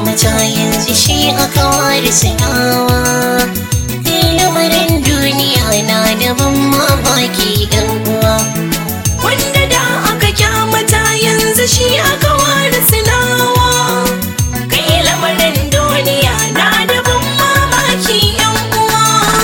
kyamata yanzu shi aka ware sanawa. Lamarin duniya na da ban mamaki ɗan uwa. Wanda da aka kyamata yanzu shi aka ware sanawa. Kai lamarin duniya na da ban mamaki yan uwa.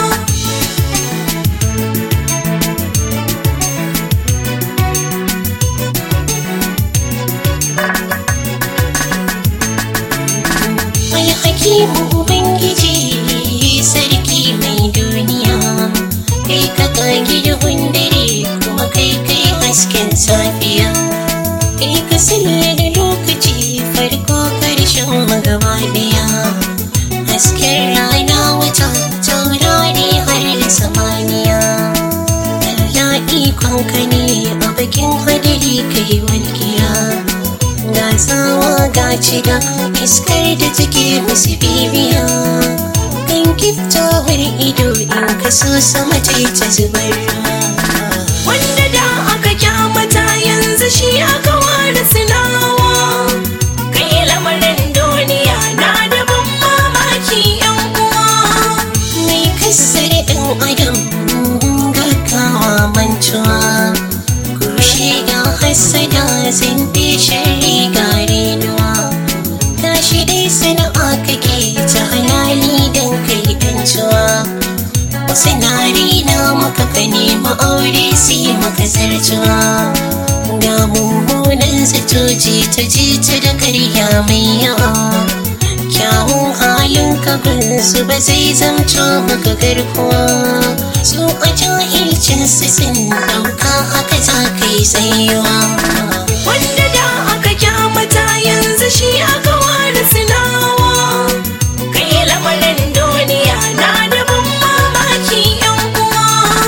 Mai hakimu Ubangiji sarki mai duniya, kai ka kage duhun dare kuma kai hasken safiya. Kai ka sanya da lokaci farko karshen magaba daya. Hasken rana wata taurari har da samaniya. Allah ikonka ne a bakin hadari kai walƙiya. Ga tsawa ga cida iskar da take musu bibiya. Kan kiftawar ido in ka so sama ta zubar ruwa. Wanda da aka kyamata yanzu shi aka ware sinawa. Kai lamarin duniya na da ban mamaki yan uwa. Mai kasar ɗan adam gaggawa mantuwa. Kushe ya hassada zinde shari garenuwa. Tashi dai sana'a kake ta halali don kai ɗancuwa. Wasu nari na maka ka nema aure sai maka zartuwa. Ga mummunan zato jita da karya mai yawa. Kyawun halin ka gunsu ba zai zamto maka garkuwa. Su a jahilcinsu sun ɗauka haka za ka yi tsayuwa. Wanda da aka kyamata yanzu shi aka ware sinawa. Kai lamarin duniya na da ban mamaki yan uwa.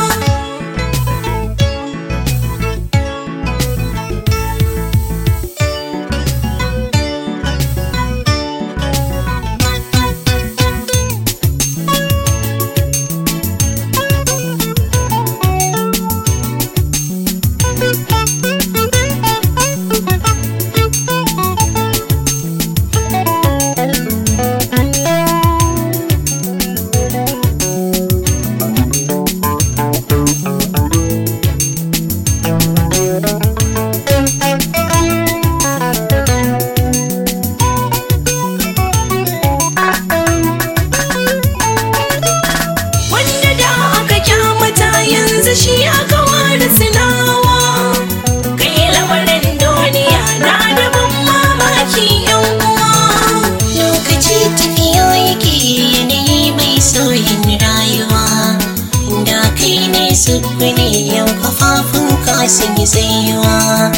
Shi aka ware sinawa. Kai lamarin duniya na da ban mamaki yan uwa. Lokaci tafiya yake yanayi mai sauyin rayuwa. Da kai ne sukuni yau kafafun ka sun yi tsayuwa.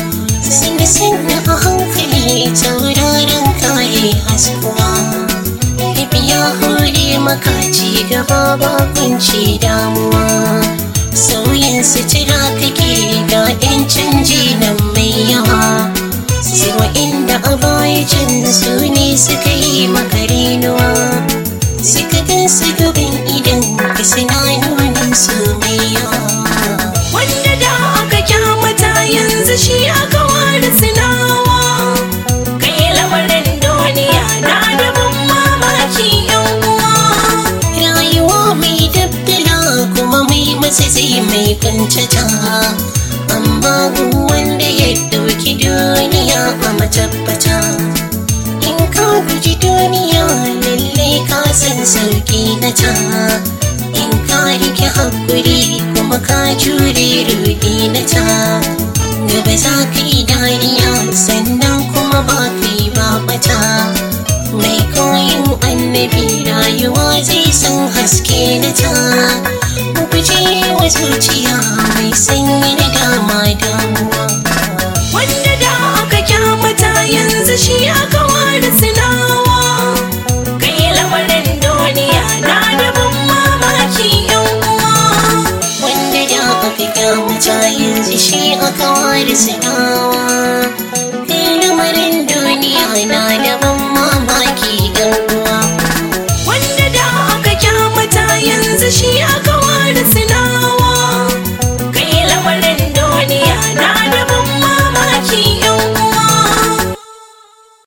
Sannu a hankali tauraron kayi haskuwa. Tafiya hore maka ci gaba ba kunci damuwa. Sauyin sutura kake ga 'yan canji nan mai yawa. Sai wa'inda a baya can su ne suka yi maka renuwa. Suka gan su gaban idan ka suna nunin su mai yawa. Wanda da aka kyamata yanzu shi aka ware sinawa. Kai lamarin duniya na da ban mamaki yan uwa. Rayuwa mai dabbila kuma mai matsatsi mai kuntata. Amma wanda ya ɗauki duniya a matabbata. In ka guji duniya lallai ka san sauki na ta. In ka rike hakuri kuma ka jure rudi na ta. Gaba za ka yi dariya sannan kuma ba ka yi babata. Mai koyin annabi rayuwa zai san haske na ta. Guje wa zuciya mai sanyi na dama.